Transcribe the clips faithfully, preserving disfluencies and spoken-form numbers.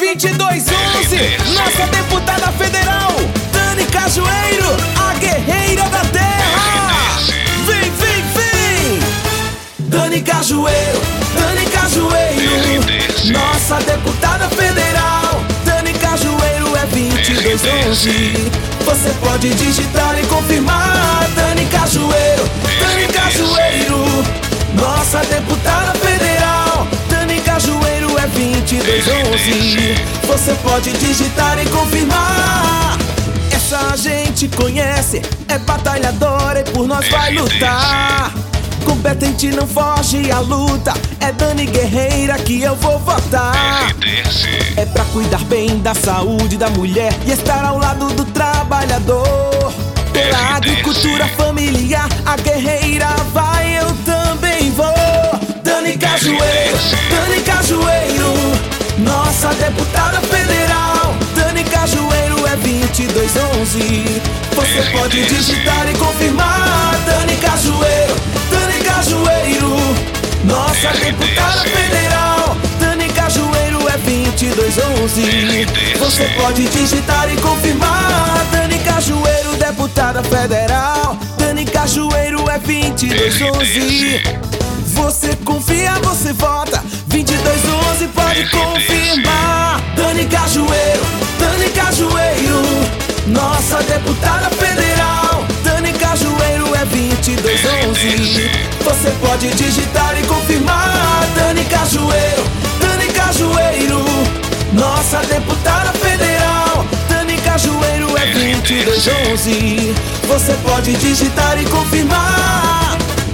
vinte e dois onze, nossa deputada federal, Dani Cajueiro, a guerreira da terra. Vem, vem, vem! Dani Cajueiro, Dani Cajueiro, nossa deputada federal, Dani Cajueiro é vinte e dois onze. Você pode digitar e confirmar. Dani Cajueiro, Dani Cajueiro, nossa deputada federal, Dani Cajueiro é vinte e dois onze. Você pode digitar e confirmar. Essa a gente conhece, é batalhadora e por nós vai lutar. Competente, não foge à luta, é Dani Guerreira que eu vou votar. É pra cuidar bem da saúde da mulher e estar ao lado do trabalhador. Pela agricultura familiar, a guerreira vai, eu também vou. Dani Cajueiro, Dani Cajueiro, nossa deputada federal, Dani Cajueiro é vinte e dois onze. Você pode digitar e confirmar. Dani Cajueiro, Dani Cajueiro, nossa deputada federal, Dani Cajueiro é vinte e dois onze. Você pode digitar e confirmar. Dani Cajueiro, deputada federal, Dani Cajueiro é vinte e dois onze. Você confia, você vota, vinte e dois onze pode confirmar. Dani Cajueiro, Dani Cajueiro, nossa deputada federal, Dani Cajueiro é vinte e dois onze. Você pode digitar e confirmar. Dani Cajueiro, Dani Cajueiro, nossa deputada federal, Dani Cajueiro é vinte e dois onze. Você pode digitar e confirmar.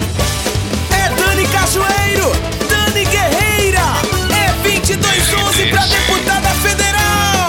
É Dani Cajueiro, Dani Guerreira, é vinte e dois onze pra deputada federal.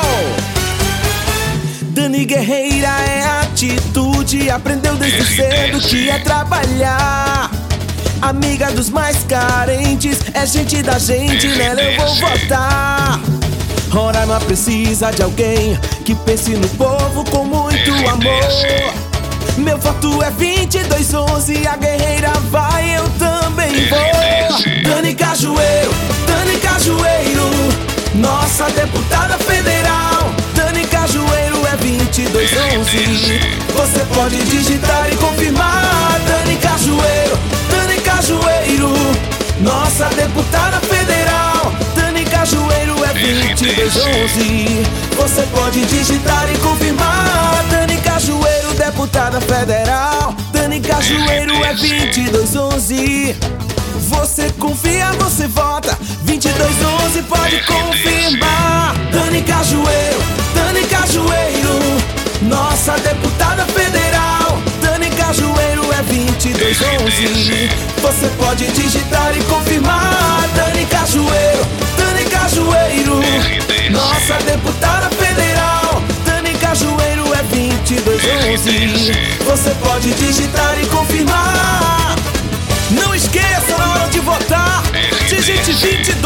Dani Guerreira é atitude, aprendeu desde cedo que é trabalhar. Amiga dos mais carentes, é gente da gente, nela eu vou votar. Roraima precisa de alguém que pense no povo com muito amor. Meu voto é vinte e dois onze, a guerreira vai, eu também vou. Dani Cajueiro, Dani Cajueiro, nossa deputada federal, Dani Cajueiro é vinte e dois onze. Você pode digitar e confirmar. Dani Cajueiro, Dani Cajueiro, nossa deputada federal, Dani Cajueiro é vinte e dois onze. Você pode digitar e confirmar. Dani Cajueiro, deputada federal, Dani Cajueiro é vinte e dois onze. Você confia, você vota, vinte e dois onze pode confirmar. Dani Cajueiro, Dani Cajueiro, nossa deputada federal, Dani Cajueiro é vinte e dois onze. Você pode digitar e confirmar. Dani Cajueiro, Dani Cajueiro, nossa deputada federal, Dani Cajueiro é vinte e dois onze. Você pode digitar e confirmar. Não esqueça, na hora de votar, digite vinte e